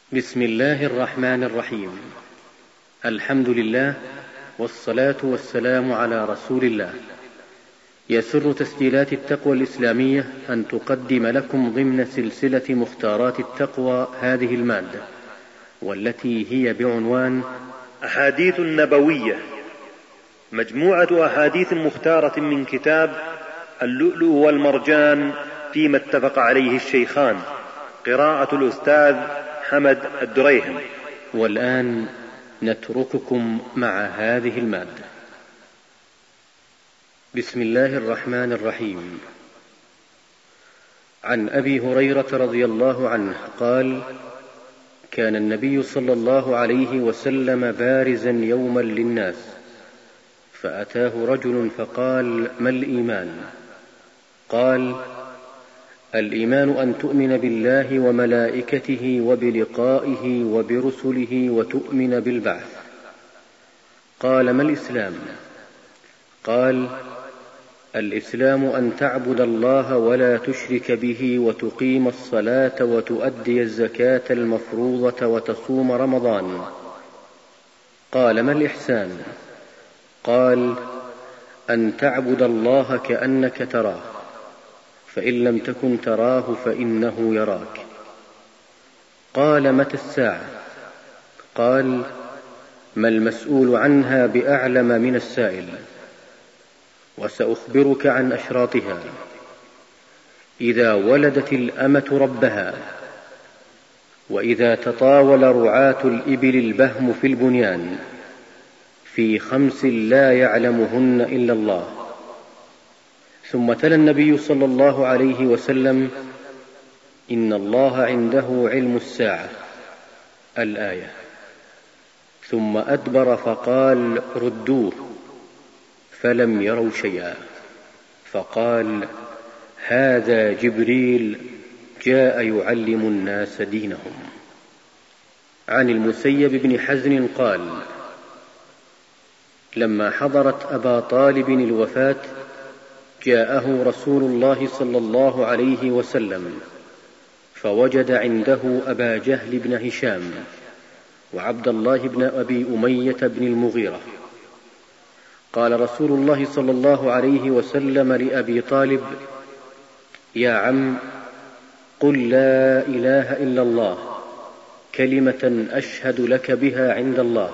بسم الله الرحمن الرحيم. الحمد لله والصلاة والسلام على رسول الله. يسر تسجيلات التقوى الإسلامية أن تقدم لكم ضمن سلسلة مختارات التقوى هذه المادة، والتي هي بعنوان أحاديث النبوية، مجموعة أحاديث مختارة من كتاب اللؤلؤ والمرجان فيما اتفق عليه الشيخان، قراءة الأستاذ حمد الدريهم. والآن نترككم مع هذه المادة. بسم الله الرحمن الرحيم. عن أبي هريرة رضي الله عنه قال: كان النبي صلى الله عليه وسلم بارزا يوما للناس، فأتاه رجل فقال: ما الإيمان؟ قال: الإيمان أن تؤمن بالله وملائكته وبلقائه وبرسله وتؤمن بالبعث. قال: ما الإسلام؟ قال: الإسلام أن تعبد الله ولا تشرك به، وتقيم الصلاة وتؤدي الزكاة المفروضة وتصوم رمضان. قال: ما الإحسان؟ قال: أن تعبد الله كأنك تراه، فإن لم تكن تراه فإنه يراك. قال: متى الساعة؟ قال: ما المسؤول عنها بأعلم من السائل. وسأخبرك عن أشراطها: إذا ولدت الأمة ربها، وإذا تطاول رعاة الإبل البهم في البنيان، في 5 لا يعلمهن إلا الله. ثم تلا النبي صلى الله عليه وسلم: إن الله عنده علم الساعة، الآية. ثم أدبر فقال: ردوه، فلم يروا شيئا. فقال: هذا جبريل جاء يعلم الناس دينهم. عن المسيب بن حزن قال: لما حضرت أبا طالب الوفاة جاءه رسول الله صلى الله عليه وسلم، فوجد عنده أبا جهل بن هشام وعبد الله بن أبي أمية بن المغيرة. قال رسول الله صلى الله عليه وسلم لأبي طالب: يا عم، قل لا إله إلا الله، كلمة أشهد لك بها عند الله.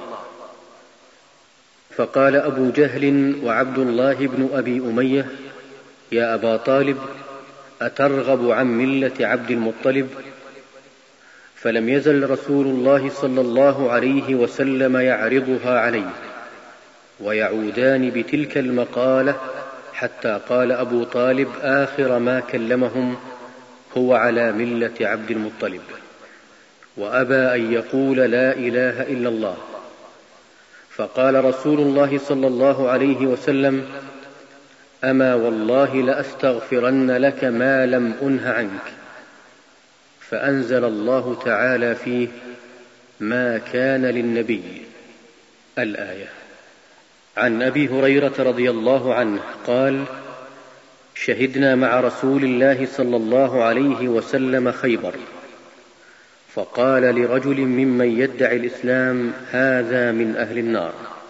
فقال أبو جهل وعبد الله بن أبي أمية: يا أبا طالب، أترغب عن ملة عبد المطلب؟ فلم يزل رسول الله صلى الله عليه وسلم يعرضها عليه، ويعودان بتلك المقالة، حتى قال أبو طالب آخر ما كلمهم: هو على ملة عبد المطلب، وأبى أن يقول لا إله إلا الله. فقال رسول الله صلى الله عليه وسلم: أما والله لأستغفرن لك ما لم أنه عنك. فأنزل الله تعالى فيه: ما كان للنبي، الآية. عن أبي هريرة رضي الله عنه قال: شهدنا مع رسول الله صلى الله عليه وسلم خيبر، فقال لرجل ممن يدعي الإسلام: هذا من أهل النار.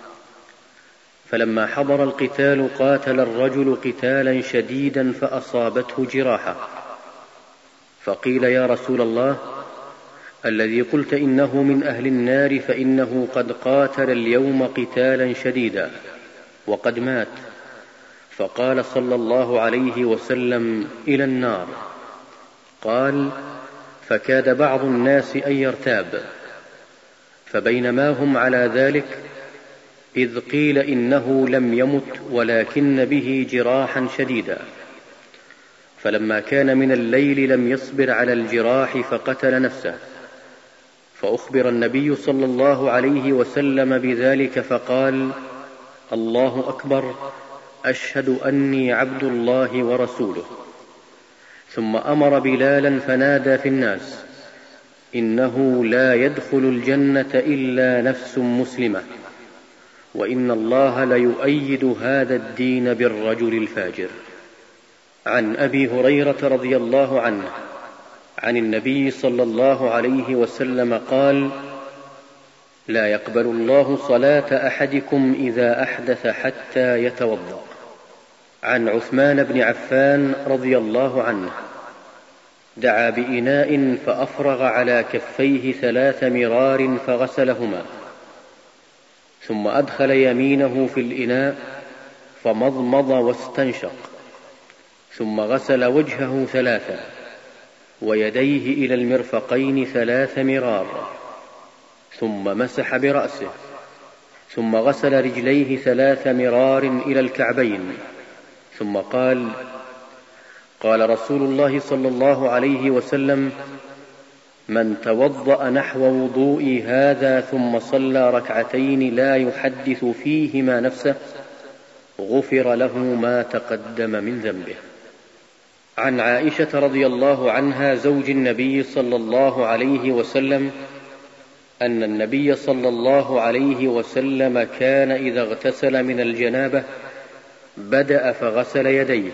فلما حضر القتال قاتل الرجل قتالا شديدا فأصابته جراحة، فقيل: يا رسول الله، الذي قلت إنه من أهل النار فإنه قد قاتل اليوم قتالا شديدا وقد مات. فقال صلى الله عليه وسلم: إلى النار. قال: فكاد بعض الناس أن يرتاب، فبينما هم على ذلك إذ قيل إنه لم يمت ولكن به جراحا شديدا. فلما كان من الليل لم يصبر على الجراح فقتل نفسه، فأخبر النبي صلى الله عليه وسلم بذلك فقال: الله أكبر، أشهد أني عبد الله ورسوله. ثم أمر بلالا فنادى في الناس: إنه لا يدخل الجنة إلا نفس مسلمة، وإن الله ليؤيد هذا الدين بالرجل الفاجر. عن أبي هريرة رضي الله عنه عن النبي صلى الله عليه وسلم قال: لا يقبل الله صلاة أحدكم إذا أحدث حتى يتوضأ. عن عثمان بن عفان رضي الله عنه: دعا بإناء فأفرغ على كفيه 3 مرار فغسلهما، ثم أدخل يمينه في الإناء فمضمض واستنشق، ثم غسل وجهه 3 ويديه إلى المرفقين 3 مرار، ثم مسح برأسه، ثم غسل رجليه 3 مرار إلى الكعبين، ثم قال: قال رسول الله صلى الله عليه وسلم: من توضأ نحو وضوئي هذا ثم صلى 2 ركعتين لا يحدث فيهما نفسه غفر له ما تقدم من ذنبه. عن عائشة رضي الله عنها زوج النبي صلى الله عليه وسلم أن النبي صلى الله عليه وسلم كان إذا اغتسل من الجنابة بدأ فغسل يديه،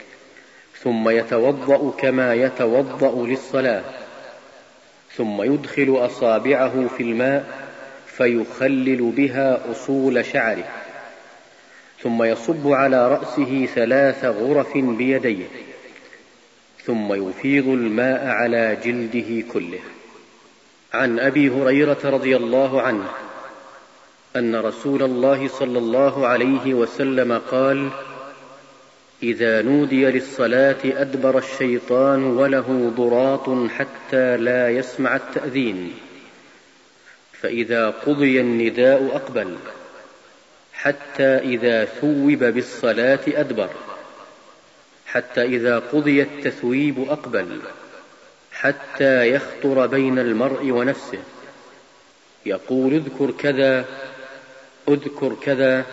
ثم يتوضأ كما يتوضأ للصلاة، ثم يدخل أصابعه في الماء فيخلل بها أصول شعره، ثم يصب على رأسه 3 غرف بيديه، ثم يفيض الماء على جلده كله. عن أبي هريرة رضي الله عنه أن رسول الله صلى الله عليه وسلم قال: إذا نودي للصلاة أدبر الشيطان وله ضراط حتى لا يسمع التأذين، فإذا قضي النداء أقبل، حتى إذا ثوب بالصلاة أدبر، حتى إذا قضي التثويب أقبل، حتى يخطر بين المرء ونفسه، يقول: اذكر كذا اذكر كذا،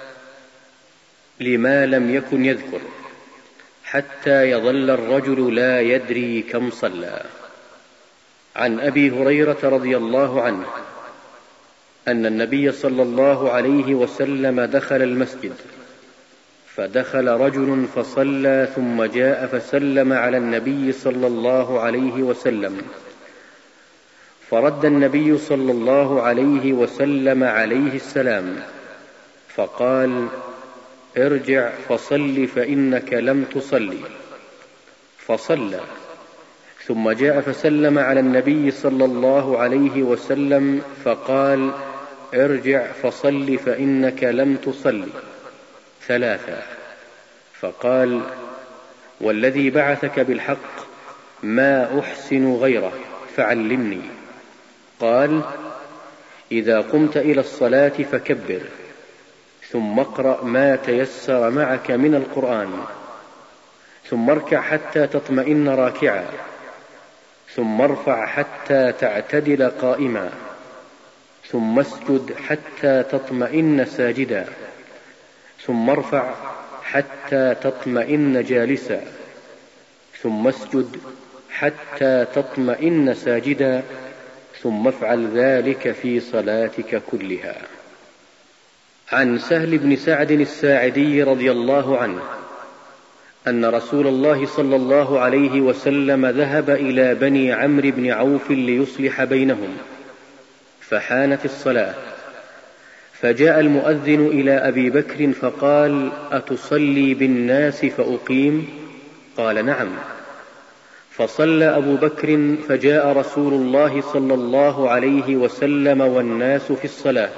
لما لم يكن يذكر، حتى يظل الرجل لا يدري كم صلى. عن أبي هريرة رضي الله عنه أن النبي صلى الله عليه وسلم دخل المسجد، فدخل رجل فصلى، ثم جاء فسلم على النبي صلى الله عليه وسلم، فرد النبي صلى الله عليه وسلم عليه السلام، فقال: ارجع فصل فإنك لم تصلي، فصلى، ثم جاء فسلم على النبي صلى الله عليه وسلم، فقال: ارجع فصل فإنك لم تصلي 3، فقال: والذي بعثك بالحق ما أحسن غيره فعلمني. قال: إذا قمت إلى الصلاة فكبر، ثم اقرأ ما تيسر معك من القرآن، ثم اركع حتى تطمئن راكعا، ثم ارفع حتى تعتدل قائما، ثم اسجد حتى تطمئن ساجدا، ثم ارفع حتى تطمئن جالسا، ثم اسجد حتى تطمئن ساجدا، ثم افعل ذلك في صلاتك كلها. عن سهل بن سعد الساعدي رضي الله عنه أن رسول الله صلى الله عليه وسلم ذهب إلى بني عمرو بن عوف ليصلح بينهم، فحانت الصلاة، فجاء المؤذن إلى أبي بكر فقال: أتصلي بالناس فأقيم؟ قال: نعم. فصلى أبو بكر، فجاء رسول الله صلى الله عليه وسلم والناس في الصلاة،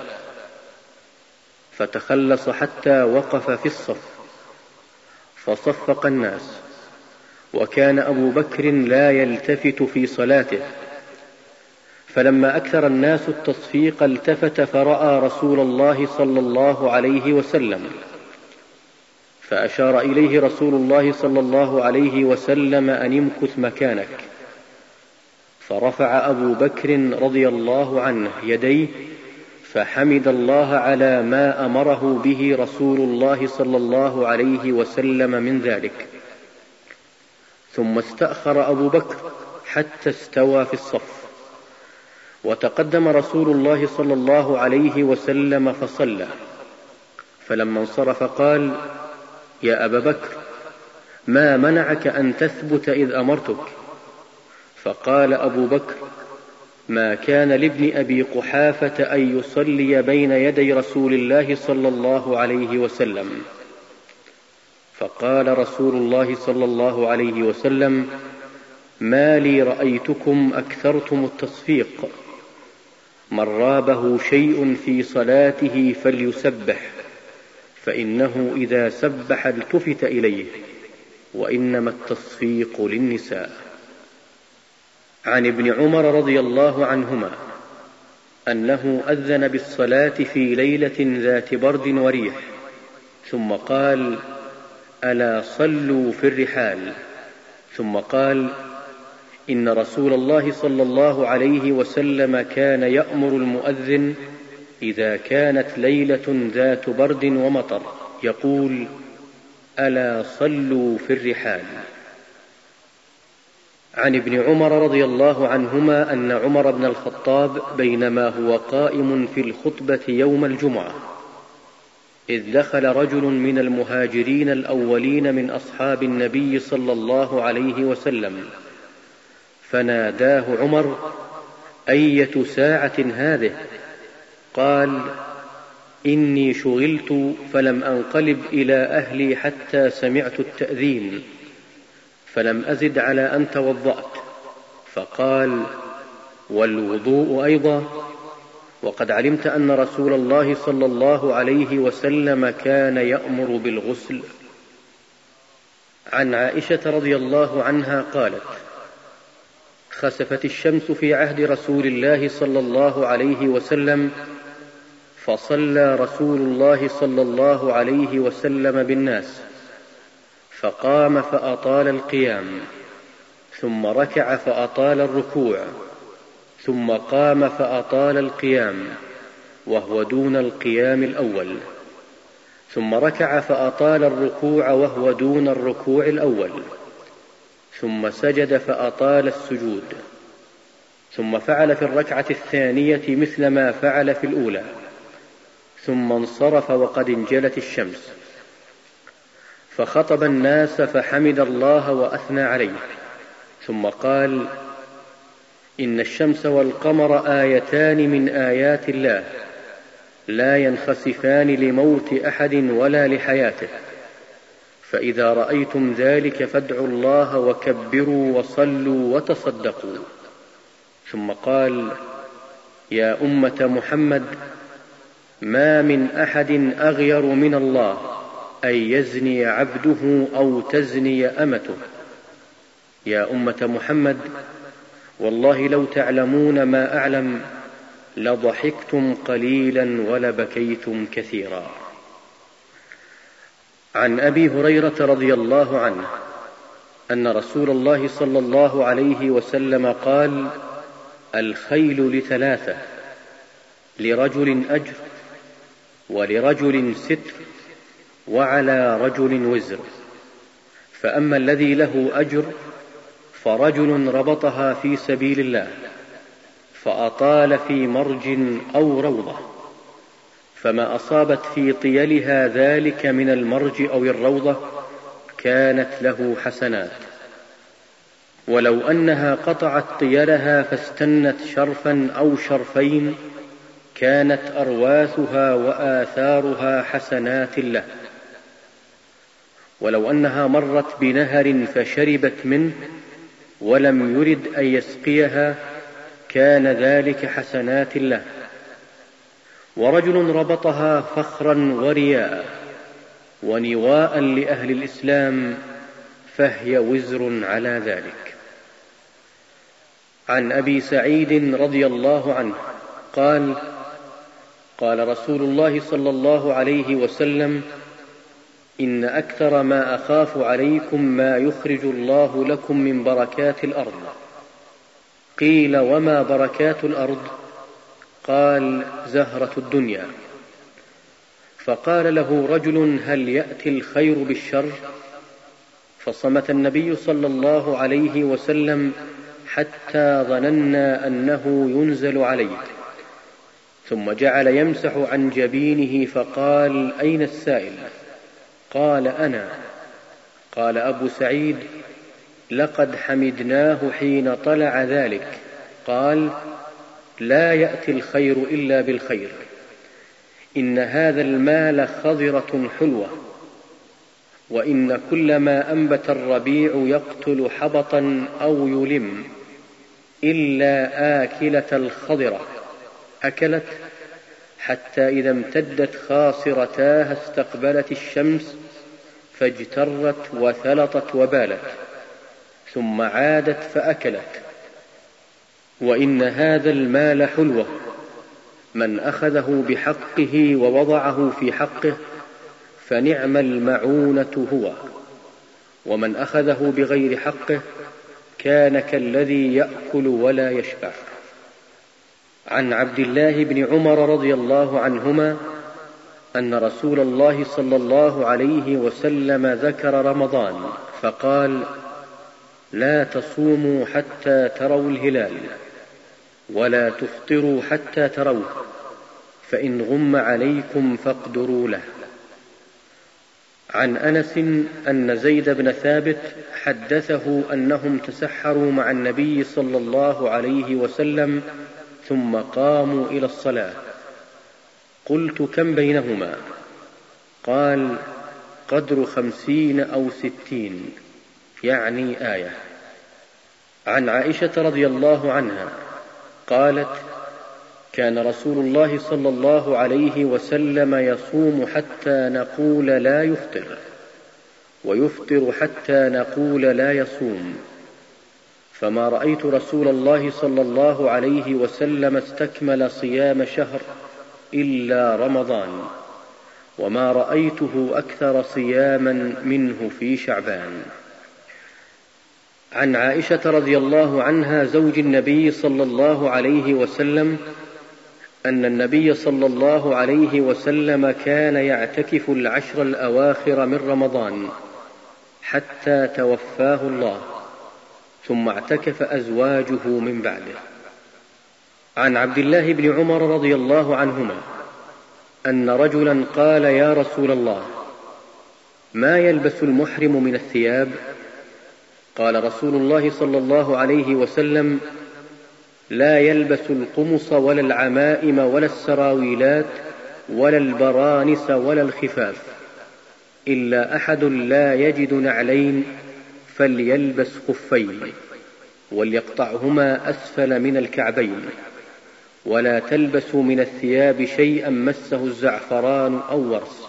فتخلص حتى وقف في الصف، فصفق الناس، وكان أبو بكر لا يلتفت في صلاته، فلما أكثر الناس التصفيق التفت فرأى رسول الله صلى الله عليه وسلم، فأشار إليه رسول الله صلى الله عليه وسلم أن امكث مكانك، فرفع أبو بكر رضي الله عنه يديه فحمد الله على ما أمره به رسول الله صلى الله عليه وسلم من ذلك، ثم استأخر أبو بكر حتى استوى في الصف، وتقدم رسول الله صلى الله عليه وسلم فصلى، فلما انصرف قال: يا أبا بكر، ما منعك أن تثبت إذ أمرتك؟ فقال أبو بكر: ما كان لابن أبي قحافة أن يصلي بين يدي رسول الله صلى الله عليه وسلم. فقال رسول الله صلى الله عليه وسلم: ما لي رأيتكم أكثرتم التصفيق، من رابه شيء في صلاته فليسبح، فإنه إذا سبح التفت إليه، وإنما التصفيق للنساء. عن ابن عمر رضي الله عنهما أنه أذن بالصلاة في ليلة ذات برد وريح، ثم قال: ألا صلوا في الرحال. ثم قال: إن رسول الله صلى الله عليه وسلم كان يأمر المؤذن إذا كانت ليلة ذات برد ومطر يقول: ألا صلوا في الرحال. عن ابن عمر رضي الله عنهما أن عمر بن الخطاب بينما هو قائم في الخطبة يوم الجمعة إذ دخل رجل من المهاجرين الأولين من أصحاب النبي صلى الله عليه وسلم، فناداه عمر: أية ساعة هذه؟ قال: إني شغلت فلم أنقلب إلى أهلي حتى سمعت التأذين، فلم أزد على أن توضأت. فقال: والوضوء أيضا؟ وقد علمت أن رسول الله صلى الله عليه وسلم كان يأمر بالغسل. عن عائشة رضي الله عنها قالت: خسفت الشمس في عهد رسول الله صلى الله عليه وسلم، فصلى رسول الله صلى الله عليه وسلم بالناس، فقام فأطال القيام، ثم ركع فأطال الركوع، ثم قام فأطال القيام وهو دون القيام الأول، ثم ركع فأطال الركوع وهو دون الركوع الأول، ثم سجد فأطال السجود، ثم فعل في الركعة الثانية مثل ما فعل في الأولى، ثم انصرف وقد انجلت الشمس، فخطب الناس فحمد الله وأثنى عليه، ثم قال: إن الشمس والقمر آيتان من آيات الله، لا ينخسفان لموت أحد ولا لحياته، فإذا رأيتم ذلك فادعوا الله وكبروا وصلوا وتصدقوا. ثم قال: يا أمة محمد، ما من أحد أغير من الله أن يزني عبده أو تزني أمته. يا أمة محمد، والله لو تعلمون ما أعلم لضحكتم قليلا ولبكيتم كثيرا. عن أبي هريرة رضي الله عنه أن رسول الله صلى الله عليه وسلم قال: الخيل لثلاثة، لرجل أجر، ولرجل ستر، وعلى رجل وزر. فأما الذي له أجر فرجل ربطها في سبيل الله فأطال في مرج أو روضة، فما أصابت في طيلها ذلك من المرج أو الروضة كانت له حسنات، ولو أنها قطعت طيلها فاستنت شرفا أو شرفين كانت أرواثها وآثارها حسنات له، ولو أنها مرت بنهر فشربت منه ولم يرد أن يسقيها كان ذلك حسنات له، ورجل ربطها فخرا ورياء ونواء لأهل الإسلام فهي وزر على ذلك. عن أبي سعيد رضي الله عنه قال: قال رسول الله صلى الله عليه وسلم: إن أكثر ما أخاف عليكم ما يخرج الله لكم من بركات الأرض. قيل: وما بركات الأرض؟ قال: زهرة الدنيا. فقال له رجل: هل يأتي الخير بالشر؟ فصمت النبي صلى الله عليه وسلم حتى ظننا أنه ينزل عليه، ثم جعل يمسح عن جبينه فقال: أين السائل؟ قال: أنا. قال أبو سعيد: لقد حمدناه حين طلع ذلك، قال: لا يأتي الخير إلا بالخير، إن هذا المال خضرة حلوة، وإن كل ما أنبت الربيع يقتل حبطا أو يلم، إلا آكلة الخضرة أكلت حتى إذا امتدت خاصرتاها استقبلت الشمس فاجترت وثلطت وبالت، ثم عادت فأكلت. وإن هذا المال حلوة، من أخذه بحقه ووضعه في حقه فنعم المعونة هو، ومن أخذه بغير حقه كان كالذي يأكل ولا يشبع. عن عبد الله بن عمر رضي الله عنهما أن رسول الله صلى الله عليه وسلم ذكر رمضان فقال: لا تصوموا حتى تروا الهلال، ولا تفطروا حتى تروه، فإن غم عليكم فاقدروا له. عن أنس أن زيد بن ثابت حدثه أنهم تسحروا مع النبي صلى الله عليه وسلم ثم قاموا إلى الصلاة. قلت: كم بينهما؟ قال: قدر 50 أو 60، يعني آية. عن عائشة رضي الله عنها قالت: كان رسول الله صلى الله عليه وسلم يصوم حتى نقول لا يفطر، ويفطر حتى نقول لا يصوم، فما رأيت رسول الله صلى الله عليه وسلم استكمل صيام شهر إلا رمضان، وما رأيته أكثر صياما منه في شعبان. عن عائشة رضي الله عنها زوج النبي صلى الله عليه وسلم أن النبي صلى الله عليه وسلم كان يعتكف العشر الأواخر من رمضان حتى توفاه الله، ثم اعتكف أزواجه من بعده. عن عبد الله بن عمر رضي الله عنهما أن رجلا قال: يا رسول الله، ما يلبس المحرم من الثياب؟ قال رسول الله صلى الله عليه وسلم: لا يلبس القمص ولا العمائم ولا السراويلات ولا البرانس ولا الخفاف، إلا أحد لا يجد نعلين فليلبس خفين، وليقطعهما أسفل من الكعبين، ولا تلبسوا من الثياب شيئا مسه الزعفران أو ورس.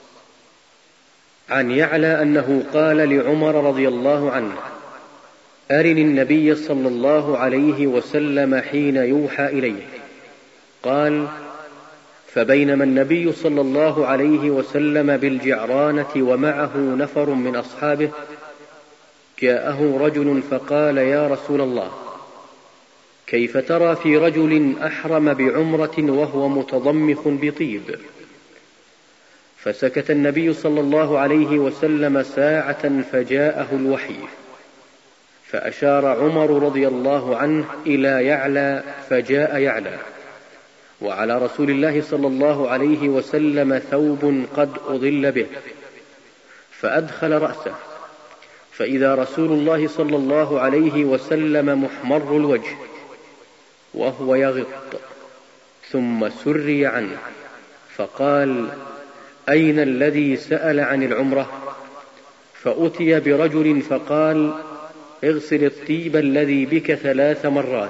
عن يعلى أنه قال لعمر رضي الله عنه: أرني النبي صلى الله عليه وسلم حين يوحى إليه. قال: فبينما النبي صلى الله عليه وسلم بالجعرانة ومعه نفر من أصحابه، جاءه رجل فقال: يا رسول الله، كيف ترى في رجل أحرم بعمرة وهو متضمخ بطيب؟ فسكت النبي صلى الله عليه وسلم ساعة فجاءه الوحي، فأشار عمر رضي الله عنه إلى يعلى فجاء يعلى، وعلى رسول الله صلى الله عليه وسلم ثوب قد أضل به، فأدخل رأسه فإذا رسول الله صلى الله عليه وسلم محمر الوجه وهو يغط، ثم سري عنه فقال: أين الذي سأل عن العمرة؟ فأتي برجل فقال: اغسل الطيب الذي بك 3 مرات،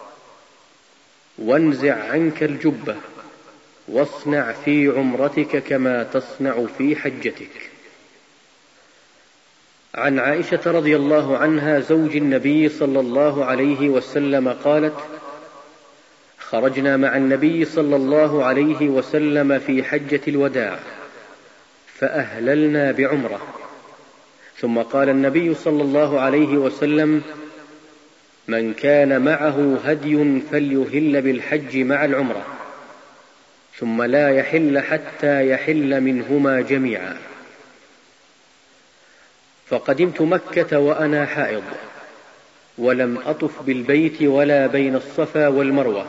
وانزع عنك الجبة، واصنع في عمرتك كما تصنع في حجتك. عن عائشة رضي الله عنها زوج النبي صلى الله عليه وسلم قالت: خرجنا مع النبي صلى الله عليه وسلم في حجة الوداع، فأهللنا بعمرة، ثم قال النبي صلى الله عليه وسلم: من كان معه هدي فليهل بالحج مع العمرة، ثم لا يحل حتى يحل منهما جميعا. فقدمت مكة وأنا حائض، ولم أطف بالبيت ولا بين الصفا والمروة،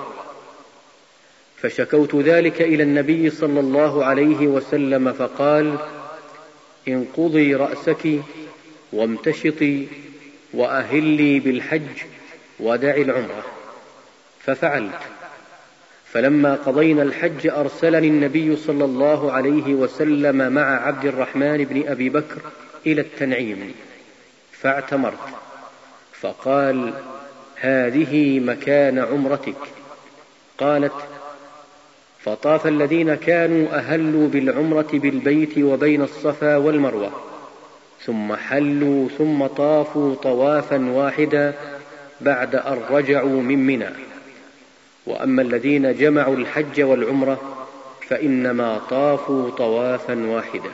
فشكوت ذلك إلى النبي صلى الله عليه وسلم فقال: انقضي رأسك وامتشطي وأهلي بالحج ودع العمرة. ففعلت. فلما قضينا الحج أرسلني النبي صلى الله عليه وسلم مع عبد الرحمن بن أبي بكر إلى التنعيم، فاعتمرت، فقال: هذه مكان عمرتك. قالت: فطاف الذين كانوا أهلوا بالعمرة بالبيت وبين الصفا والمروة، ثم حلوا ثم طافوا طوافا واحدا بعد أن رجعوا من منى. وأما الذين جمعوا الحج والعمرة فإنما طافوا طوافا واحدا.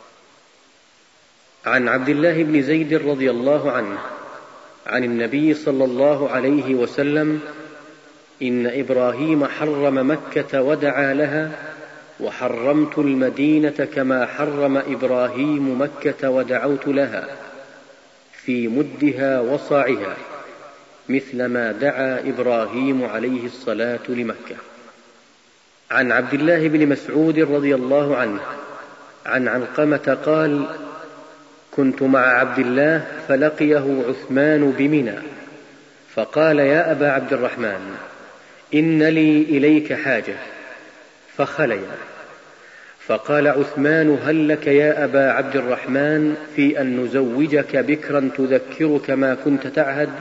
عن عبد الله بن زيد رضي الله عنه عن النبي صلى الله عليه وسلم: إن إبراهيم حرم مكة ودعا لها، وحرمت المدينة كما حرم إبراهيم مكة ودعوت لها، في مدها وصاعها، مثل ما دعا إبراهيم عليه الصلاة لمكة. عن عبد الله بن مسعود رضي الله عنه عن علقمة قال: كنت مع عبد الله فلقيه عثمان بمنى، فقال: يا أبا عبد الرحمن، إن لي إليك حاجة، فخليا. فقال عثمان: هل لك يا أبا عبد الرحمن في أن نزوجك بكرا تذكرك ما كنت تعهد؟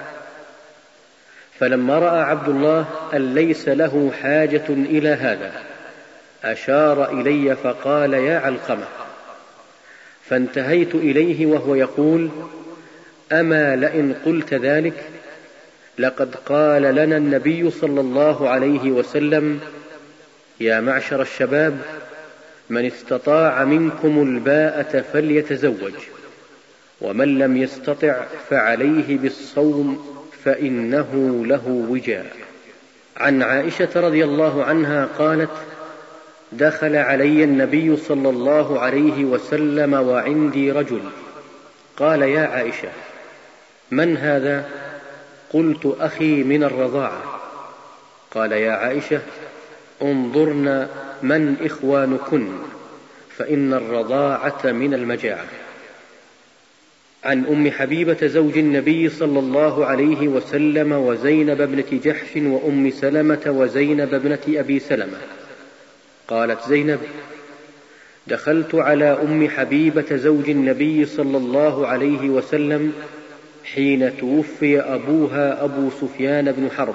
فلما رأى عبد الله أن ليس له حاجة إلى هذا أشار إلي فقال: يا علقمة. فانتهيت إليه وهو يقول: أما لئن قلت ذلك لقد قال لنا النبي صلى الله عليه وسلم: يا معشر الشباب، من استطاع منكم الباءة فليتزوج، ومن لم يستطع فعليه بالصوم فإنه له وجاء. عن عائشة رضي الله عنها قالت: دخل علي النبي صلى الله عليه وسلم وعندي رجل، قال: يا عائشة، من هذا؟ قلت: أخي من الرضاعة. قال: يا عائشة، انظرن من إخوانكن، فإن الرضاعة من المجاعة. عن أم حبيبة زوج النبي صلى الله عليه وسلم وزينب ابنة جحش وأم سلمة وزينب ابنة أبي سلمة قالت زينب: دخلت على أم حبيبة زوج النبي صلى الله عليه وسلم حين توفي أبوها أبو سفيان بن حرب،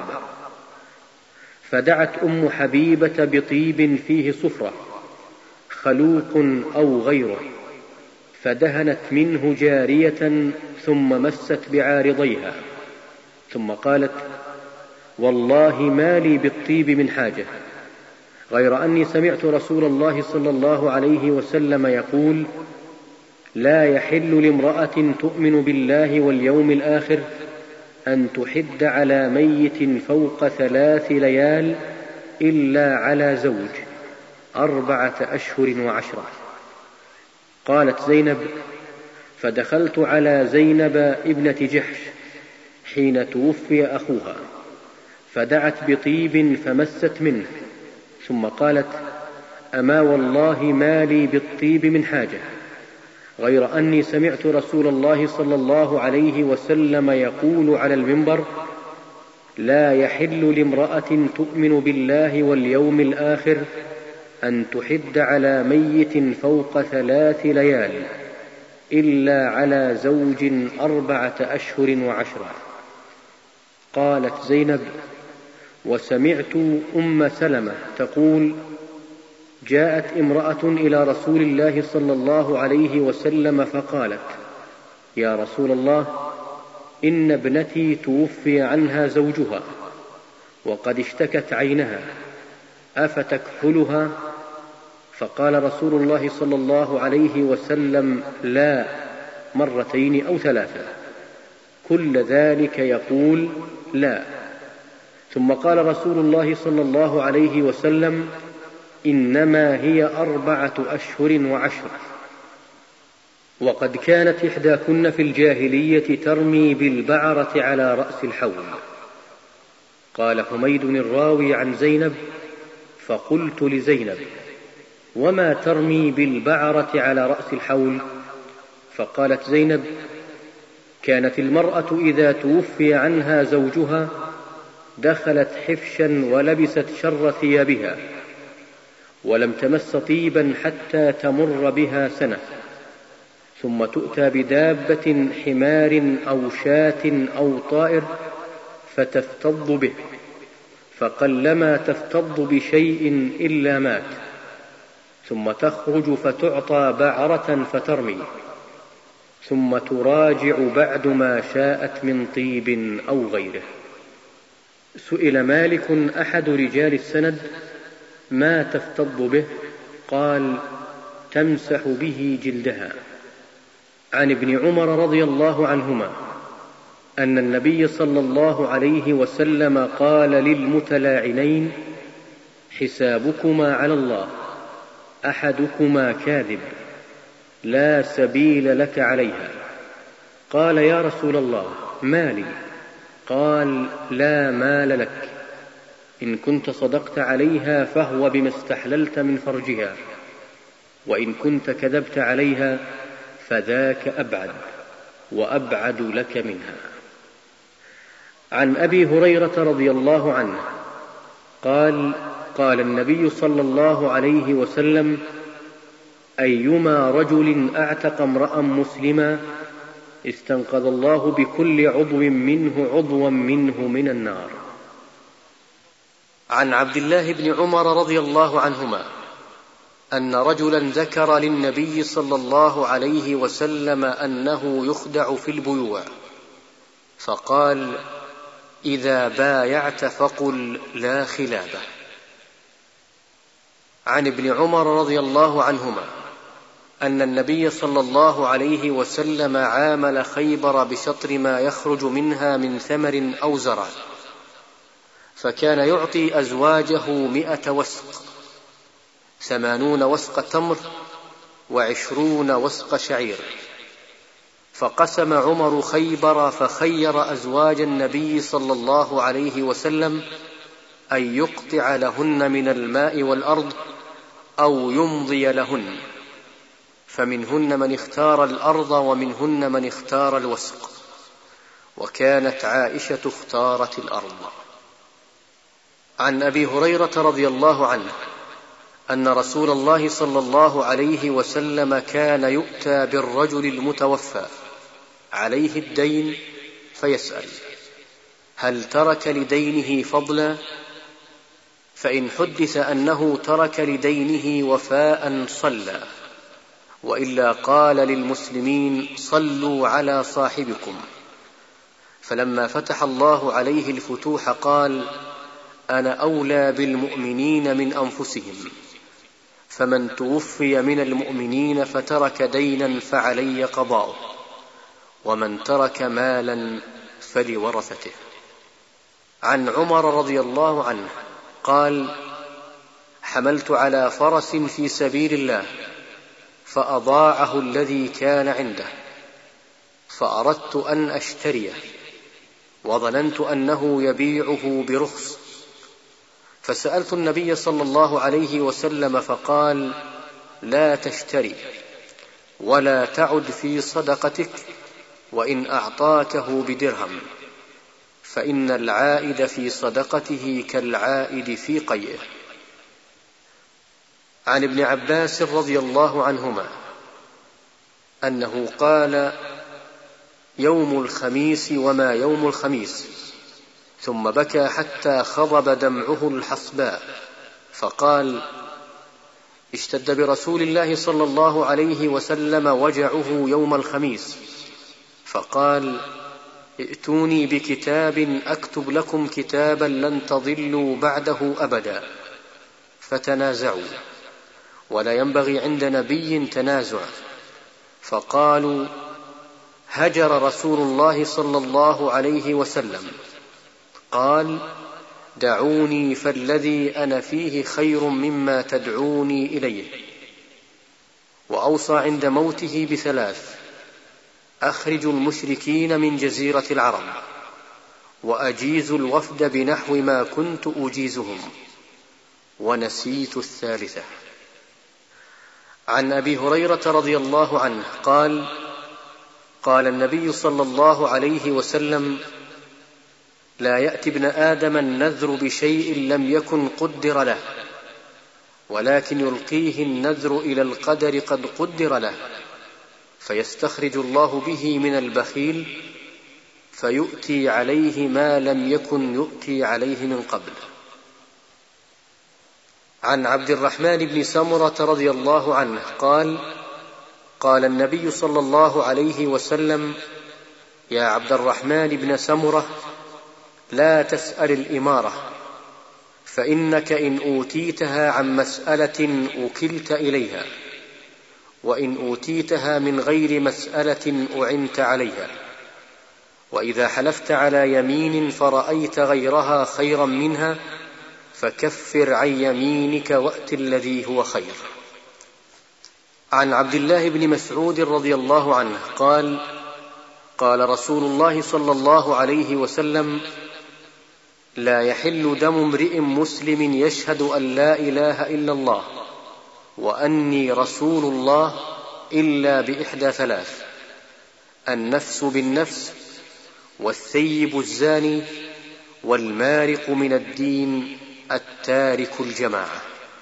فدعت أم حبيبة بطيب فيه صفرة خلوق أو غيره، فدهنت منه جارية ثم مست بعارضيها، ثم قالت: والله ما لي بالطيب من حاجة، غير أني سمعت رسول الله صلى الله عليه وسلم يقول: لا يحل لامرأة تؤمن بالله واليوم الآخر أن تحد على ميت فوق 3 ليال إلا على زوج 4 أشهر و10. قالت زينب: فدخلت على زينب ابنة جحش حين توفي أخوها، فدعت بطيب فمست منه، ثم قالت: أما والله ما لي بالطيب من حاجة، غير أني سمعت رسول الله صلى الله عليه وسلم يقول على المنبر: لا يحل لامرأة تؤمن بالله واليوم الآخر أن تحد على ميت فوق 3 ليال إلا على زوج 4 أشهر و10. قالت زينب: وسمعت أم سلمة تقول: جاءت امرأة إلى رسول الله صلى الله عليه وسلم فقالت: يا رسول الله، إن ابنتي توفي عنها زوجها وقد اشتكت عينها، أفتكحلها؟ فقال رسول الله صلى الله عليه وسلم: لا، 2 أو 3. كل ذلك يقول لا. ثم قال رسول الله صلى الله عليه وسلم: إنما هي 4 أشهر و10. وقد كانت إحداكن في الجاهلية ترمي بالبعرة على رأس الحول. قال حميد الراوي عن زينب: فقلت لزينب: وما ترمي بالبعرة على رأس الحول؟ فقالت زينب: كانت المرأة إذا توفي عنها زوجها دخلت حفشا ولبست شر ثيابها، ولم تمس طيبا حتى تمر بها سنة، ثم تؤتى بدابة حمار أو شاة أو طائر فتفتض به، فقلما تفتض بشيء إلا مات، ثم تخرج فتعطى بعرة فترمي، ثم تراجع بعد ما شاءت من طيب أو غيره. سئل مالك أحد رجال السند: ما تفتض به؟ قال: تمسح به جلدها. عن ابن عمر رضي الله عنهما أن النبي صلى الله عليه وسلم قال للمتلاعنين: حسابكما على الله، أحدكما كاذب، لا سبيل لك عليها. قال: يا رسول الله، ما لي؟ قال: لا مال لك، إن كنت صدقت عليها فهو بما استحللت من فرجها، وإن كنت كذبت عليها فذاك أبعد، وأبعد لك منها. عن أبي هريرة رضي الله عنه قال: قال النبي صلى الله عليه وسلم: أيما رجل أعتق امرأ مسلما استنقذ الله بكل عضو منه عضوا منه من النار. عن عبد الله بن عمر رضي الله عنهما أن رجلا ذكر للنبي صلى الله عليه وسلم أنه يخدع في البيوع، فقال: إذا بايعت فقل لا خلابة. عن ابن عمر رضي الله عنهما أن النبي صلى الله عليه وسلم عامل خيبر بشطر ما يخرج منها من ثمر أو زرع، فكان يعطي أزواجه 100 وسق، 80 وسق تمر و20 وسق شعير. فقسم عمر خيبر فخير أزواج النبي صلى الله عليه وسلم أن يقطع لهن من الماء والأرض أو يمضي لهن، فمنهن من اختار الأرض ومنهن من اختار الوسق، وكانت عائشة اختارت الأرض. عن أبي هريرة رضي الله عنه أن رسول الله صلى الله عليه وسلم كان يؤتى بالرجل المتوفى عليه الدين فيسأل: هل ترك لدينه فضلا؟ فإن حدث أنه ترك لدينه وفاء صلى، وإلا قال للمسلمين: صلوا على صاحبكم. فلما فتح الله عليه الفتوح قال: أنا أولى بالمؤمنين من أنفسهم، فمن توفي من المؤمنين فترك دينا فعلي قضاؤه، ومن ترك مالا فلورثته. عن عمر رضي الله عنه قال: حملت على فرس في سبيل الله فأضاعه الذي كان عنده، فأردت أن أشتريه، وظننت أنه يبيعه برخص، فسألت النبي صلى الله عليه وسلم فقال: لا تشتري، ولا تعد في صدقتك وإن أعطاكه بدرهم، فإن العائد في صدقته كالعائد في قيئه. عن ابن عباس رضي الله عنهما أنه قال: يوم الخميس وما يوم الخميس، ثم بكى حتى خضب دمعه الحصباء، فقال: اشتد برسول الله صلى الله عليه وسلم وجعه يوم الخميس، فقال: ائتوني بكتاب أكتب لكم كتابا لن تضلوا بعده أبدا. فتنازعوا، ولا ينبغي عند نبي تنازع، فقالوا: هجر رسول الله صلى الله عليه وسلم. قال: دعوني فالذي أنا فيه خير مما تدعوني إليه. وأوصى عند موته ب3: أخرجوا المشركين من جزيرة العرب، وأجيزوا الوفد بنحو ما كنت أجيزهم، ونسيت الثالثة. عن أبي هريرة رضي الله عنه قال: قال النبي صلى الله عليه وسلم: لا يأتي ابن آدم النذر بشيء لم يكن قدر له، ولكن يلقيه النذر إلى القدر قد قدر له، فيستخرج الله به من البخيل فيؤتي عليه ما لم يكن يؤتي عليه من قبل. عن عبد الرحمن بن سمرة رضي الله عنه قال: قال النبي صلى الله عليه وسلم: يا عبد الرحمن بن سمرة، لا تسأل الإمارة، فإنك إن أوتيتها عن مسألة وكلت إليها، وإن أوتيتها من غير مسألة أعنت عليها. وإذا حلفت على يمين فرأيت غيرها خيرا منها فكفر عن يمينك وأت الذي هو خير. عن عبد الله بن مسعود رضي الله عنه قال: قال رسول الله صلى الله عليه وسلم: لا يحل دم امرئ مسلم يشهد أن لا إله إلا الله وأني رسول الله إلا بإحدى ثلاث: النفس بالنفس، والثيب الزاني، والمارق من الدين التارك الجماعة.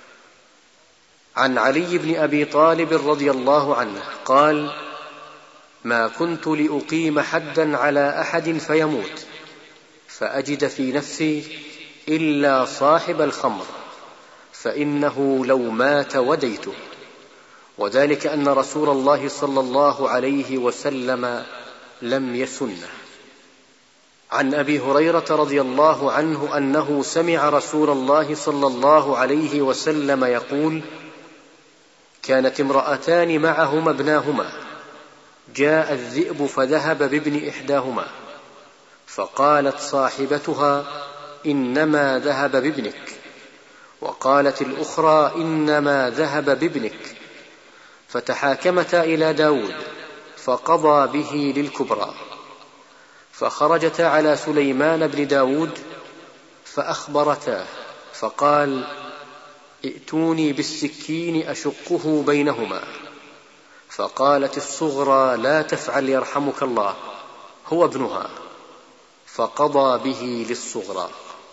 عن علي بن أبي طالب رضي الله عنه قال: ما كنت لأقيم حدا على أحد فيموت فأجد في نفسي إلا صاحب الخمر، فإنه لو مات وديته، وذلك أن رسول الله صلى الله عليه وسلم لم يسنه. عن أبي هريرة رضي الله عنه أنه سمع رسول الله صلى الله عليه وسلم يقول: كانت امرأتان معهما ابناهما، جاء الذئب فذهب بابن إحداهما، فقالت صاحبتها: إنما ذهب بابنك، وقالت الأخرى: إنما ذهب بابنك، فتحاكمتا إلى داود فقضى به للكبرى، فخرجتا على سليمان بن داود فأخبرتاه، فقال: ائتوني بالسكين أشقه بينهما. فقالت الصغرى: لا تفعل يرحمك الله، هو ابنها، فقضى به للصغرى.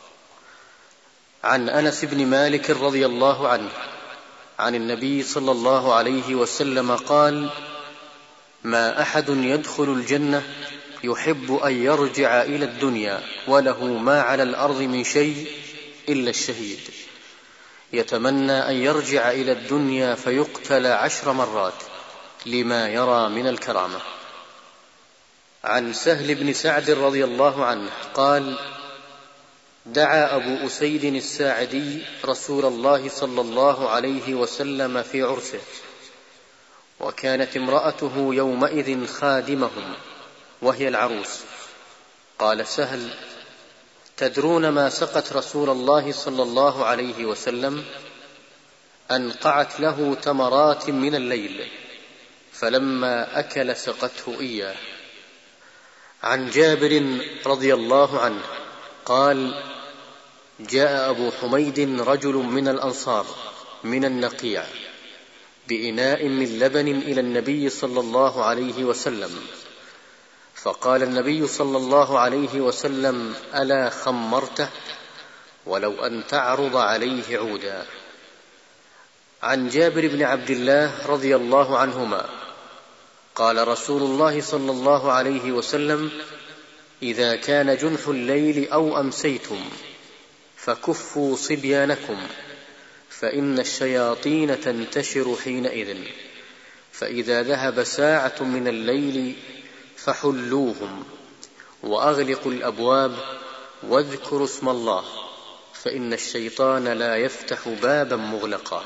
عن أنس بن مالك رضي الله عنه عن النبي صلى الله عليه وسلم قال: ما أحد يدخل الجنة يحب أن يرجع إلى الدنيا وله ما على الأرض من شيء إلا الشهيد، يتمنى أن يرجع إلى الدنيا فيقتل 10 مرات لما يرى من الكرامة. عن سهل بن سعد رضي الله عنه قال: دعا أبو أسيد الساعدي رسول الله صلى الله عليه وسلم في عرسه، وكانت امرأته يومئذ خادمهم وهي العروس. قال سهل: تدرون ما سقت رسول الله صلى الله عليه وسلم؟ أنقعت له تمرات من الليل، فلما أكل سقته إياه. عن جابر رضي الله عنه قال: جاء أبو حميد رجل من الأنصار من النقيع بإناء من لبن إلى النبي صلى الله عليه وسلم، فقال النبي صلى الله عليه وسلم: ألا خمرته؟ ولو أن تعرض عليه عودا. عن جابر بن عبد الله رضي الله عنهما قال رسول الله صلى الله عليه وسلم: إذا كان جنح الليل أو أمسيتم فكفوا صبيانكم، فإن الشياطين تنتشر حينئذ، فإذا ذهب ساعة من الليل فحلوهم، وأغلقوا الأبواب، واذكروا اسم الله، فإن الشيطان لا يفتح بابا مغلقا.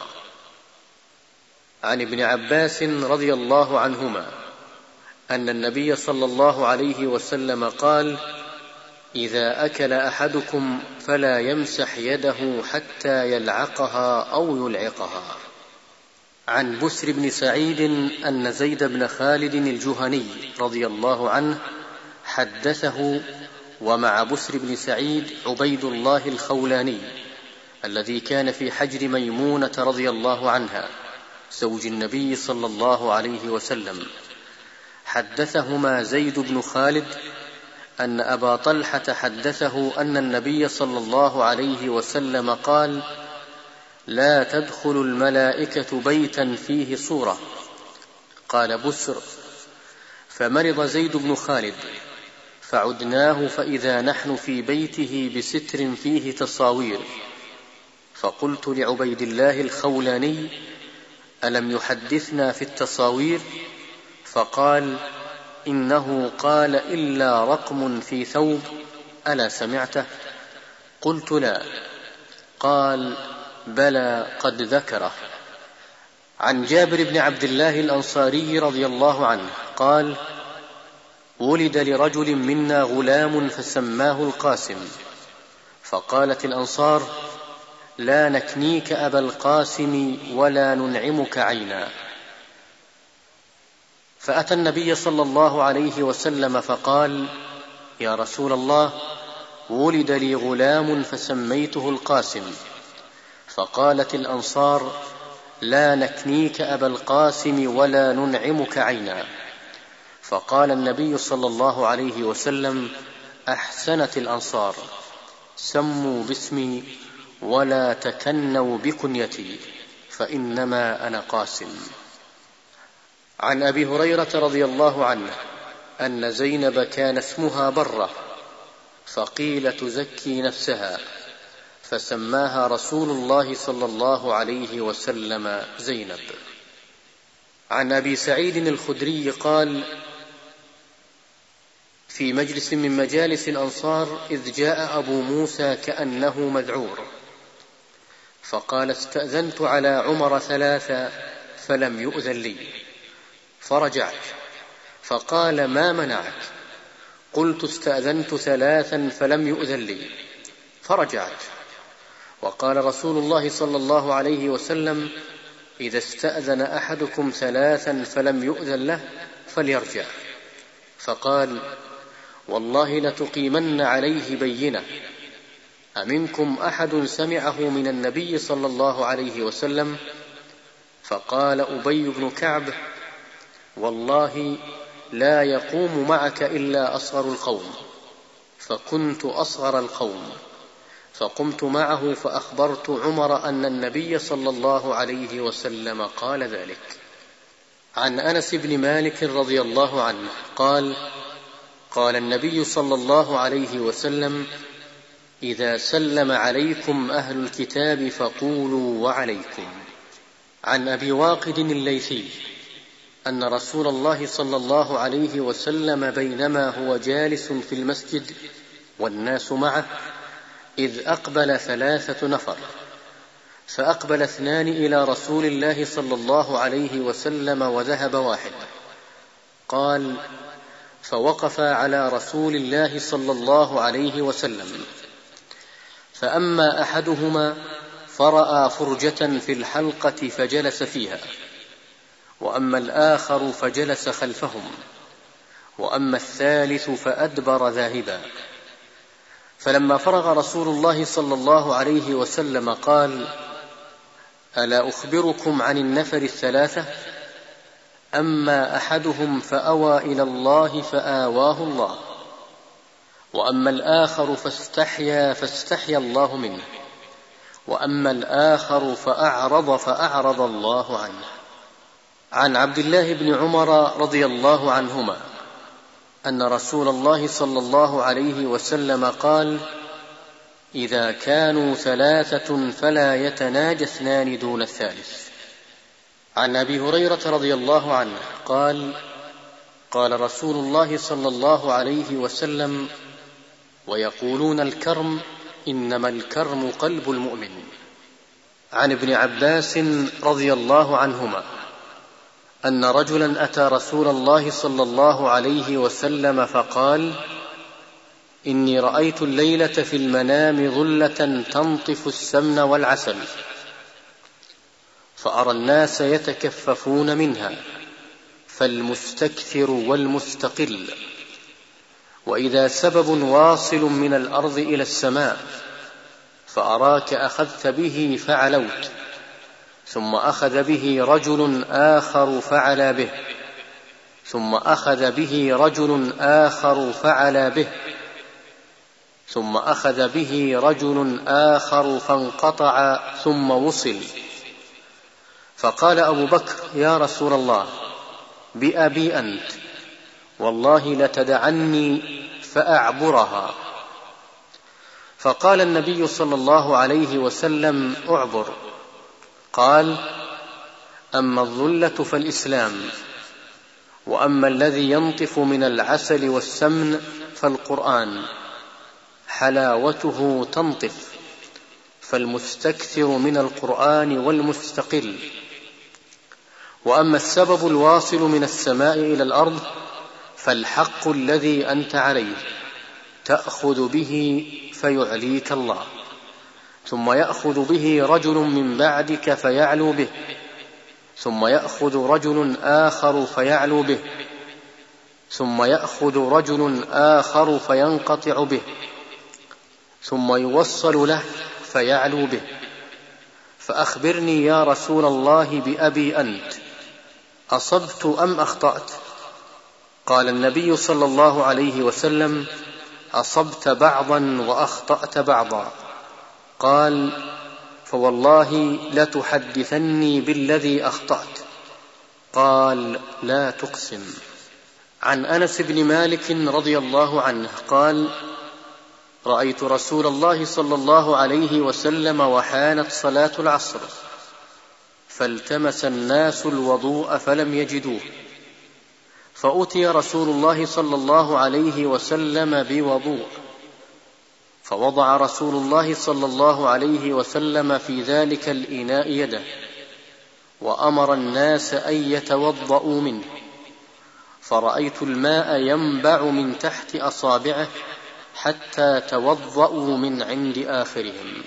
عن ابن عباس رضي الله عنهما أن النبي صلى الله عليه وسلم قال: إذا أكل أحدكم فلا يمسح يده حتى يلعقها أو يلعقها. عن بسر بن سعيد أن زيد بن خالد الجهني رضي الله عنه حدثه، ومع بسر بن سعيد عبيد الله الخولاني الذي كان في حجر ميمونة رضي الله عنها زوج النبي صلى الله عليه وسلم، حدثهما زيد بن خالد أن أبا طلحة حدثه أن النبي صلى الله عليه وسلم قال: لا تدخل الملائكة بيتا فيه صورة. قال بسر: فمرض زيد بن خالد فعدناه فإذا نحن في بيته بستر فيه تصاوير، فقلت لعبيد الله الخولاني: ألم يحدثنا في التصاوير؟ فقال: إنه قال إلا رقم في ثوب، ألا سمعته؟ قلت: لا. قال: بلى قد ذكره. عن جابر بن عبد الله الأنصاري رضي الله عنه قال: ولد لرجل منا غلام فسماه القاسم، فقالت الأنصار: لا نكنيك أبا القاسم ولا ننعمك عينا. فأتى النبي صلى الله عليه وسلم فقال: يا رسول الله، ولد لي غلام فسميته القاسم. فقالت الأنصار: لا نكنيك أبا القاسم ولا ننعمك عينا. فقال النبي صلى الله عليه وسلم: أحسنت الأنصار، سموا باسمي ولا تكنوا بكنيتي، فإنما أنا قاسم. عن أبي هريرة رضي الله عنه أن زينب كان اسمها برة، فقيل تزكي نفسها، فسماها رسول الله صلى الله عليه وسلم زينب. عن أبي سعيد الخدري قال: في مجلس من مجالس الأنصار إذ جاء أبو موسى كأنه مذعور، فقال: استأذنت على عمر 3 فلم يؤذن لي، فرجعت، فقال: ما منعك؟ قلت: استأذنت 3 فلم يؤذن لي، فرجعت. وقال رسول الله صلى الله عليه وسلم: إذا استأذن أحدكم 3 فلم يؤذن له فليرجع. فقال: والله لتقيمن عليه بينة، أمنكم أحد سمعه من النبي صلى الله عليه وسلم؟ فقال أبي بن كعب: والله لا يقوم معك إلا أصغر القوم. فكنت أصغر القوم، فقمت معه فأخبرت عمر أن النبي صلى الله عليه وسلم قال ذلك. عن أنس بن مالك رضي الله عنه قال: قال النبي صلى الله عليه وسلم: إذا سلم عليكم أهل الكتاب فقولوا وعليكم. عن أبي واقد الليثي أن رسول الله صلى الله عليه وسلم بينما هو جالس في المسجد والناس معه إذ أقبل 3 نفر، فأقبل 2 إلى رسول الله صلى الله عليه وسلم وذهب 1. قال: فوقف على رسول الله صلى الله عليه وسلم، فأما أحدهما فرأى فرجة في الحلقة فجلس فيها، وأما الآخر فجلس خلفهم، وأما الثالث فأدبر ذاهبا. فلما فرغ رسول الله صلى الله عليه وسلم قال: ألا أخبركم عن النفر 3؟ أما أحدهم فأوى إلى الله فآواه الله، وأما الآخر فاستحيا الله منه، وأما الآخر فأعرض الله عنه. عن عبد الله بن عمر رضي الله عنهما أن رسول الله صلى الله عليه وسلم قال: إذا كانوا 3 فلا يتناجى 2 دون الثالث. عن أبي هريرة رضي الله عنه قال: قال رسول الله صلى الله عليه وسلم: ويقولون الكرم، إنما الكرم قلب المؤمن. عن ابن عباس رضي الله عنهما أن رجلا أتى رسول الله صلى الله عليه وسلم فقال: إني رأيت الليلة في المنام ظلة تنطف السمن والعسل، فأرى الناس يتكففون منها، فالمستكثر والمستقل، وإذا سبب واصل من الأرض إلى السماء، فأراك أخذت به فعلوت، ثم أخذ به رجل آخر فعلى به، ثم أخذ به رجل آخر فعلى به، ثم أخذ به رجل آخر فانقطع ثم وصل. فقال أبو بكر: يا رسول الله، بأبي أنت، والله لتدعني فأعبرها. فقال النبي صلى الله عليه وسلم: أعبر. قال: أما الظلة فالإسلام، وأما الذي ينطف من العسل والسمن فالقرآن، حلاوته تنطف، فالمستكثر من القرآن والمستقل. وأما السبب الواصل من السماء إلى الأرض فالحق الذي أنت عليه، تأخذ به فيعليك الله، ثم يأخذ به رجل من بعدك فيعلو به، ثم يأخذ رجل آخر فيعلو به، ثم يأخذ رجل آخر فينقطع به، ثم يوصل له فيعلو به. فأخبرني يا رسول الله بأبي أنت، أصبت أم أخطأت؟ قال النبي صلى الله عليه وسلم: أصبت بعضا وأخطأت بعضا. قال: فوالله لتحدثني بالذي أخطأت. قال: لا تقسم. عن أنس بن مالك رضي الله عنه قال: رأيت رسول الله صلى الله عليه وسلم وحانت صلاة العصر، فالتمس الناس الوضوء فلم يجدوه، فأتي رسول الله صلى الله عليه وسلم بوضوء، فوضع رسول الله صلى الله عليه وسلم في ذلك الإناء يده، وأمر الناس أن يتوضؤوا منه، فرأيت الماء ينبع من تحت أصابعه حتى توضؤوا من عند آخرهم.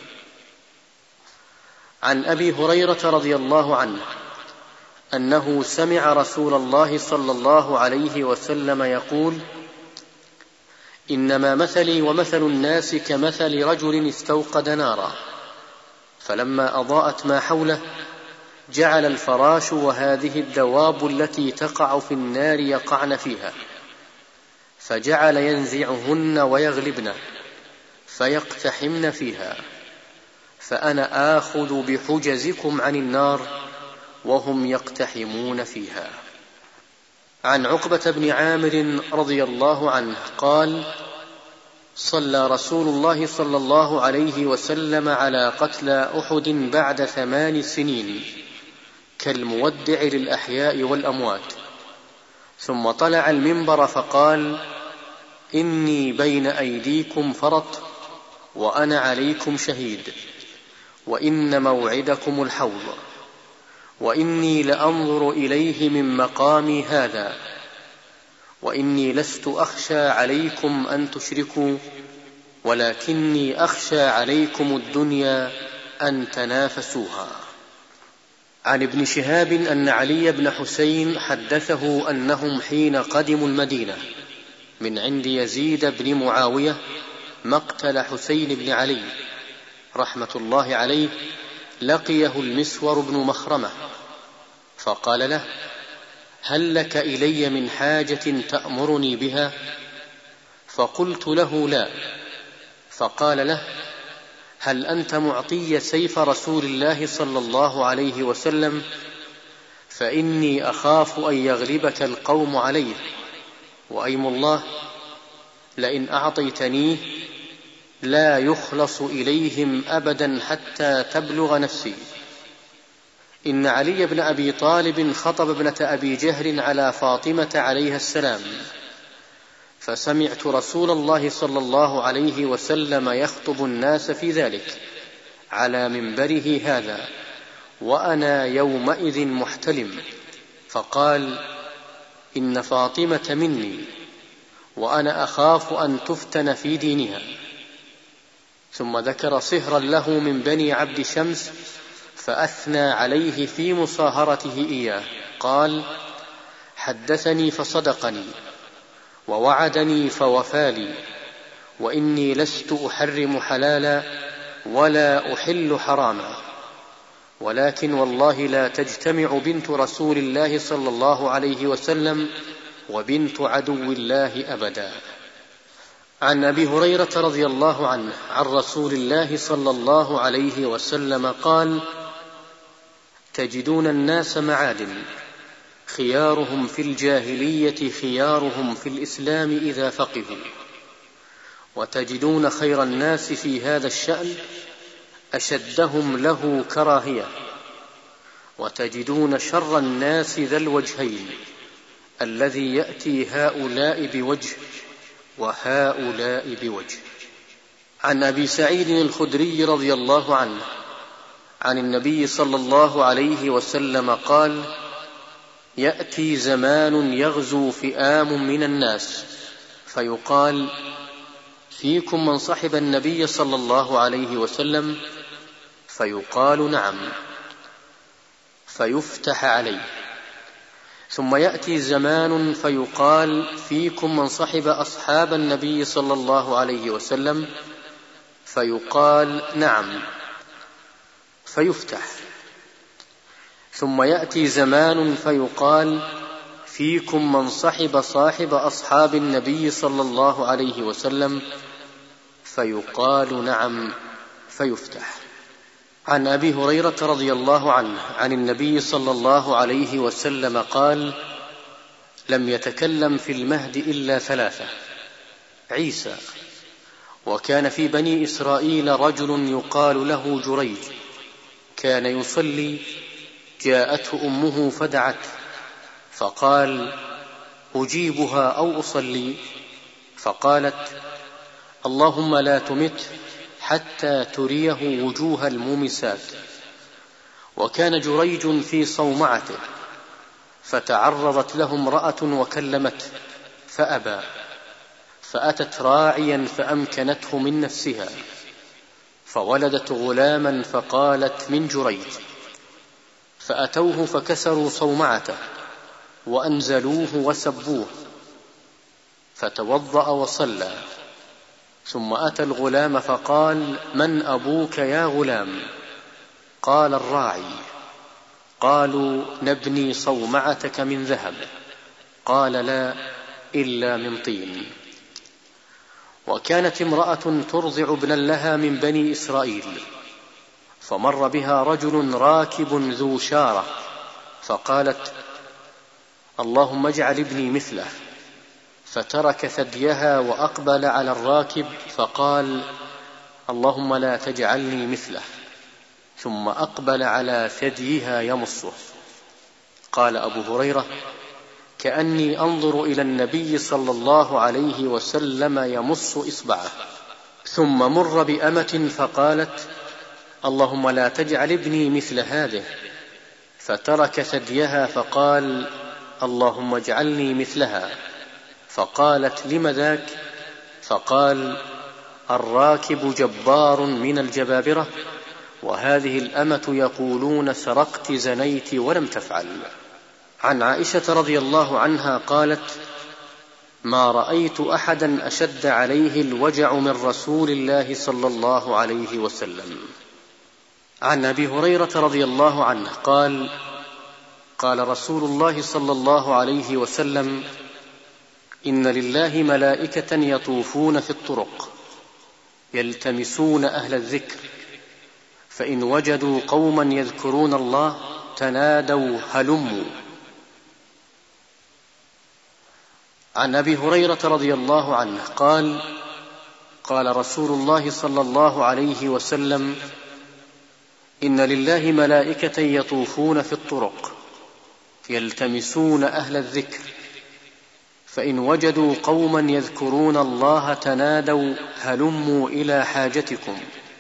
عن أبي هريرة رضي الله عنه أنه سمع رسول الله صلى الله عليه وسلم يقول: إنما مثلي ومثل الناس كمثل رجل استوقد نارا، فلما أضاءت ما حوله جعل الفراش وهذه الدواب التي تقع في النار يقعن فيها، فجعل ينزعهن ويغلبن فيقتحمن فيها، فأنا آخذ بحجزكم عن النار وهم يقتحمون فيها. عن عقبة بن عامر رضي الله عنه قال: صلى رسول الله صلى الله عليه وسلم على قتلى أحد بعد 8 سنين كالمودع للأحياء والأموات، ثم طلع المنبر فقال: إني بين أيديكم فرط، وأنا عليكم شهيد، وإن موعدكم الحوض، وإني لأنظر إليه من مقامي هذا، وإني لست أخشى عليكم أن تشركوا، ولكني أخشى عليكم الدنيا أن تنافسوها. عن ابن شهاب أن علي بن حسين حدثه أنهم حين قدموا المدينة من عند يزيد بن معاوية مقتل حسين بن علي رحمة الله عليه، لقيه المسور بن مخرمة فقال له: هل لك إلي من حاجة تأمرني بها؟ فقلت له: لا. فقال له: هل أنت معطي سيف رسول الله صلى الله عليه وسلم؟ فإني أخاف أن يغلبك القوم عليه، وأيم الله لئن أعطيتنيه لا يخلص إليهم أبدا حتى تبلغ نفسي. إن علي بن أبي طالب خطب ابنة أبي جهل على فاطمة عليها السلام، فسمعت رسول الله صلى الله عليه وسلم يخطب الناس في ذلك على منبره هذا، وأنا يومئذ محتلم، فقال: إن فاطمة مني، وأنا أخاف أن تفتن في دينها. ثم ذكر صهرا له من بني عبد شمس فأثنى عليه في مصاهرته إياه، قال: حدثني فصدقني، ووعدني فوفالي، وإني لست أحرم حلالا ولا أحل حراما، ولكن والله لا تجتمع بنت رسول الله صلى الله عليه وسلم وبنت عدو الله أبدا. عن أبي هريرة رضي الله عنه عن رسول الله صلى الله عليه وسلم قال: تجدون الناس معادن، خيارهم في الجاهلية خيارهم في الإسلام إذا فقهوا، وتجدون خير الناس في هذا الشأن أشدهم له كراهية، وتجدون شر الناس ذا الوجهين الذي يأتي هؤلاء بوجه وهؤلاء بوجه. عن أبي سعيد الخدري رضي الله عنه عن النبي صلى الله عليه وسلم قال: يأتي زمان يغزو فئام من الناس فيقال: فيكم من صحب النبي صلى الله عليه وسلم؟ فيقال: نعم، فيفتح عليه. ثم يأتي زمان فيقال: فيكم من صحب أصحاب النبي صلى الله عليه وسلم؟ فيقال: نعم، فيفتح. ثم يأتي زمان فيقال: فيكم من صحب أصحاب النبي صلى الله عليه وسلم؟ فيقال: نعم، فيفتح. عن أبي هريرة رضي الله عنه عن النبي صلى الله عليه وسلم قال: لم يتكلم في المهد إلا ثلاثة: عيسى، وكان في بني إسرائيل رجل يقال له جريج، كان يصلي، جاءته أمه فدعته، فقال: أجيبها أو أصلي؟ فقالت: اللهم لا تمت حتى تريه وجوه المومسات. وكان جريج في صومعته، فتعرضت له امرأة وكلمته فأبى، فأتت راعيا فأمكنته من نفسها، فولدت غلاما، فقالت: من جريج. فأتوه فكسروا صومعته وأنزلوه وسبوه، فتوضأ وصلى، ثم أتى الغلام فقال: من أبوك يا غلام؟ قال: الراعي. قالوا: نبني صومعتك من ذهب؟ قال: لا، إلا من طين. وكانت امرأة ترضع ابنا لها من بني إسرائيل، فمر بها رجل راكب ذو شارة، فقالت: اللهم اجعل ابني مثله. فترك ثديها وأقبل على الراكب فقال: اللهم لا تجعلني مثله، ثم أقبل على ثديها يمصه. قال أبو هريرة: كأني أنظر إلى النبي صلى الله عليه وسلم يمص إصبعه. ثم مر بأمة فقالت: اللهم لا تجعل ابني مثل هذه، فترك ثديها فقال: اللهم اجعلني مثلها. فقالت: لم ذاك؟ فقال: الراكب جبار من الجبابرة، وهذه الأمة يقولون سرقت زنيت ولم تفعل. عن عائشة رضي الله عنها قالت: ما رأيت أحدا أشد عليه الوجع من رسول الله صلى الله عليه وسلم. عن أبي هريرة رضي الله عنه قال: قال رسول الله صلى الله عليه وسلم: إن لله ملائكة يطوفون في الطرق يلتمسون أهل الذكر، فإن وجدوا قوما يذكرون الله تنادوا هلموا. عن أبي هريرة رضي الله عنه قال: قال رسول الله صلى الله عليه وسلم: إن لله ملائكة يطوفون في الطرق يلتمسون أهل الذكر، فإن وجدوا قوما يذكرون الله تنادوا هلموا إلى حاجتكم.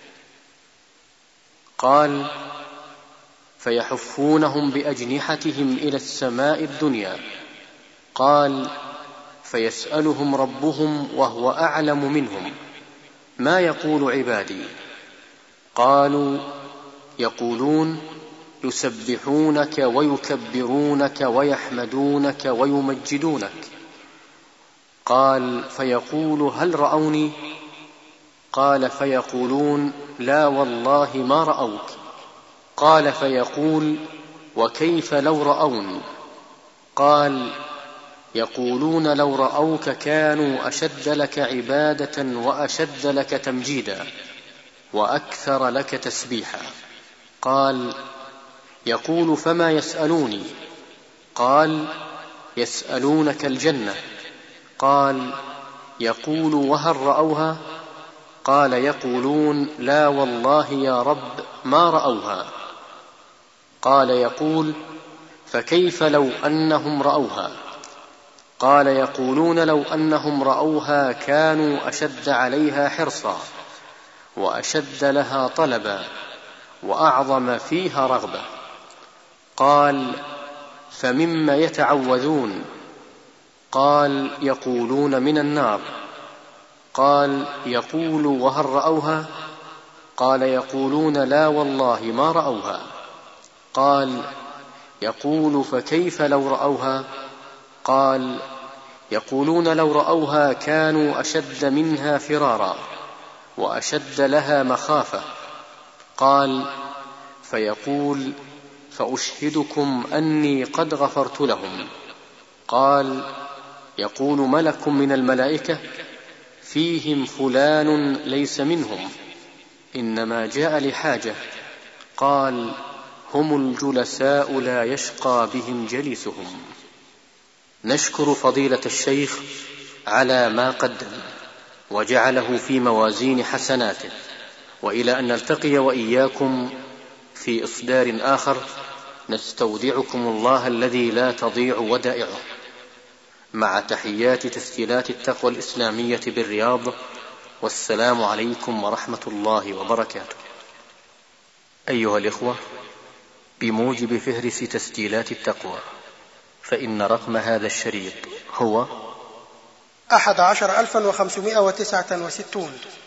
قال: فيحفونهم بأجنحتهم إلى السماء الدنيا. قال: فيسألهم ربهم وهو أعلم منهم: ما يقول عبادي؟ قالوا: يقولون يسبحونك ويكبرونك ويحمدونك ويمجدونك. قال: فيقول: هل رأوني؟ قال: فيقولون: لا والله ما رأوك. قال: فيقول: وكيف لو رأون؟ قال: يقولون لو رأوك كانوا أشد لك عبادة وأشد لك تمجيدا وأكثر لك تسبيحا. قال: يقول: فما يسألوني؟ قال: يسألونك الجنة. قال: يقول: وهل رأوها؟ قال: يقولون: لا والله يا رب ما رأوها. قال: يقول: فكيف لو أنهم رأوها؟ قال: يقولون لو أنهم رأوها كانوا أشد عليها حرصا وأشد لها طلبا وأعظم فيها رغبة. قال: فمما يتعوذون؟ قال: يقولون من النار. قال: يقول: وهل رأوها؟ قال: يقولون: لا والله ما رأوها. قال: يقول: فكيف لو رأوها؟ قال: يقولون لو رأوها كانوا أشد منها فرارا وأشد لها مخافة. قال: فيقول: فأشهدكم أني قد غفرت لهم. قال: يقول ملك من الملائكة: فيهم فلان ليس منهم، إنما جاء لحاجة. قال: هم الجلساء لا يشقى بهم جليسهم. نشكر فضيلة الشيخ على ما قدم وجعله في موازين حسناته، وإلى أن نلتقي وإياكم في إصدار آخر، نستودعكم الله الذي لا تضيع ودائعه، مع تحيات تسجيلات التقوى الإسلامية بالرياض. والسلام عليكم ورحمة الله وبركاته. أيها الإخوة، بموجب فهرس تسجيلات التقوى، فإن رقم هذا الشريط هو 11569.